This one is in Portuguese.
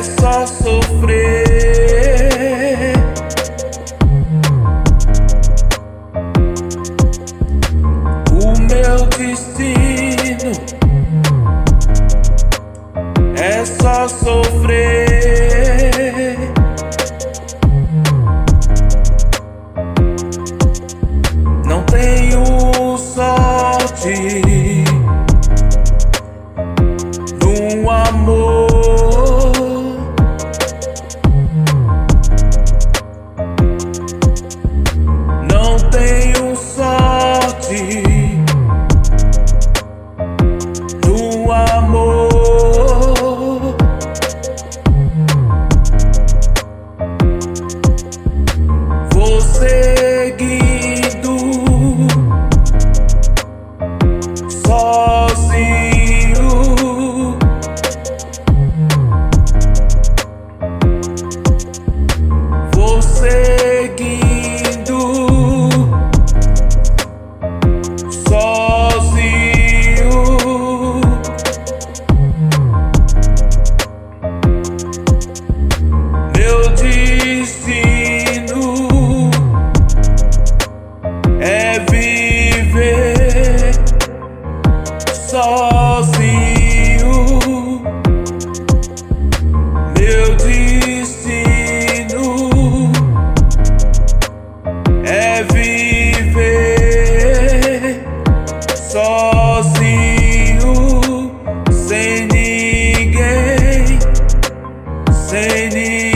é só sofrer. O meu destino é só sofrer. Não tenho sorte no amor. Não tenho sorte no amor. Vou seguindo sozinho. Vou seguindo sozinho. Meu destino é viver sozinho. Meu destino é viver sozinho, sem ninguém, sem ninguém.